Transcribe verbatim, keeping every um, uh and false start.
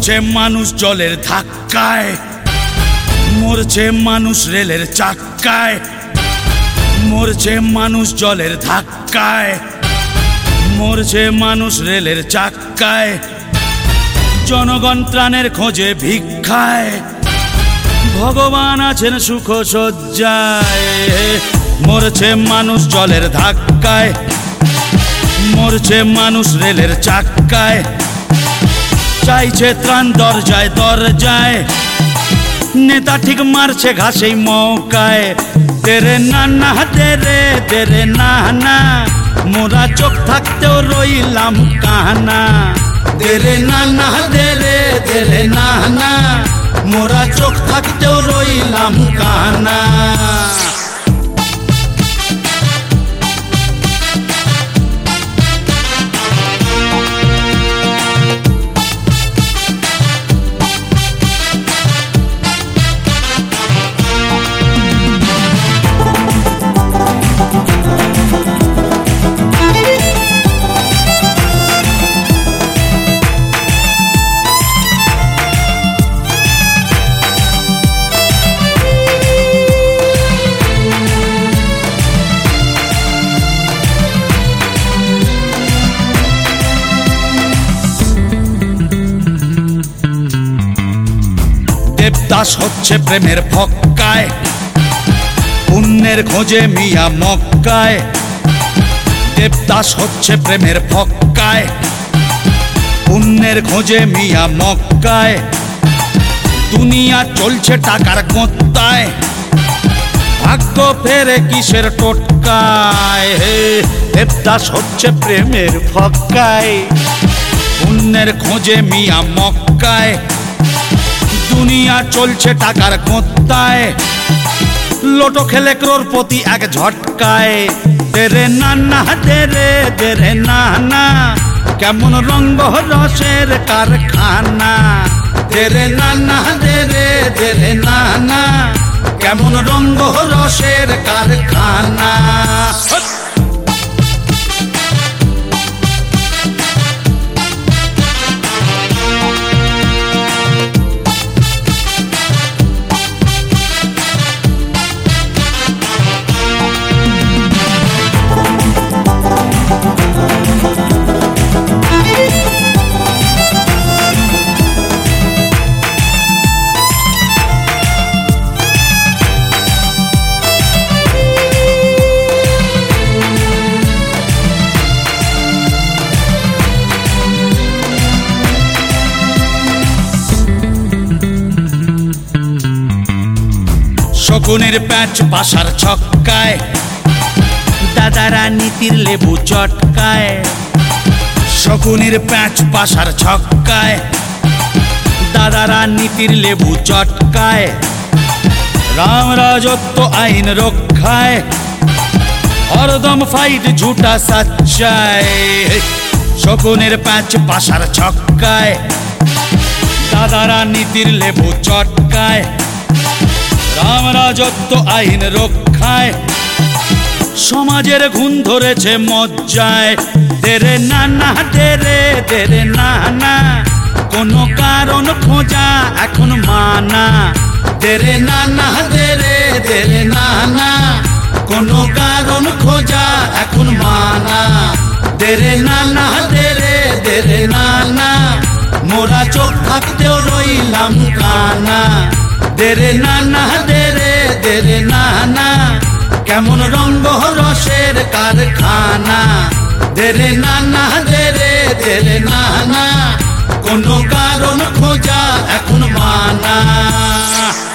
মরছে মানুষ জলের ধাক্কায়, মরছে মানুষ রেলের চাক্কায়, মরছে মানুষ জলের ধাক্কায়, মরছে মানুষ রেলের চাক্কায়, জনগণ ত্রাণের খোঁজে ভিক্ষায়, ভগবান আছেন সুখ সজ্জায়। মরছে মানুষ জলের ধাক্কায়, মরছে মানুষ রেলের চাক্কায়, চাইছে ত্রাণ দরজায় দরজায়, নেতা ঠিক মারছে ঘাসেই মৌকায়। তেরে না না তেরে তেরে না না, মোরা চোখ থাকতেও রইলাম কানা। তেরে না না তেরে তেরে না না, মোরা চোখ থাকতেও রইলাম কানা। দেবদাস হচ্ছে প্রেমের ফক্কায়, পুণ্যের খোঁজে মিয়া মক্কায়। দেবদাস হচ্ছে প্রেমের ফক্কায়, পুণ্যের খোঁজে মিয়া মক্কায়। দুনিয়া চলছে টাকার গোত্তায়, ভাগ্য ফেরে কিসের টোটকায়। দেবদাস হচ্ছে প্রেমের ফক্কায়, পুণ্যের খোঁজে মিয়া মক্কায়। দুনিয়া চলছে টাকার গোত্তায়, লোটো খেলে ক্রোরপতি এক ঝটকায়। তেরে না না তেরে তেরে না না, কেমন রঙ্গ রসের কারখানা। তেরে না না তেরে তেরে না না, কেমন রঙ্গ রসের কারখানা। শকুনের প্যাঁচ বাসার ছক্কায়, দাদারা নীতির লেবু চটকায়। শকুনের প্যাঁচ বাসার ছক্কায়, দাদারা নীতির লেবু চটকায়। রাম রাজত্ব আইন রক্ষায়, হরদম ফাইট ঝুটা সাচ্চায়। শকুনের প্যাঁচ বাসার ছক্কায়, দাদারা নীতির লেবু চটকায়। রাম রাজত্ব আইন রক্ষায়, সমাজের ঘুণ ধরেছে মজ্জায়। তেরে না না তেরে তেরে না না, কোনো কারণ খোঁজা এখন মানা। তেরে না না তেরে তেরে না না, কোনো কারণ খোঁজা এখন মানা। তেরে না না তেরে তেরে না না, মোরা চোখ থাকতেও রইলাম কানা। তেরে না না তেরে তেরে না না, কেমন রঙ্গ রসের কারখানা। তেরে না না তেরে তেরে না না, কোনো কারণ খোঁজা এখন মানা।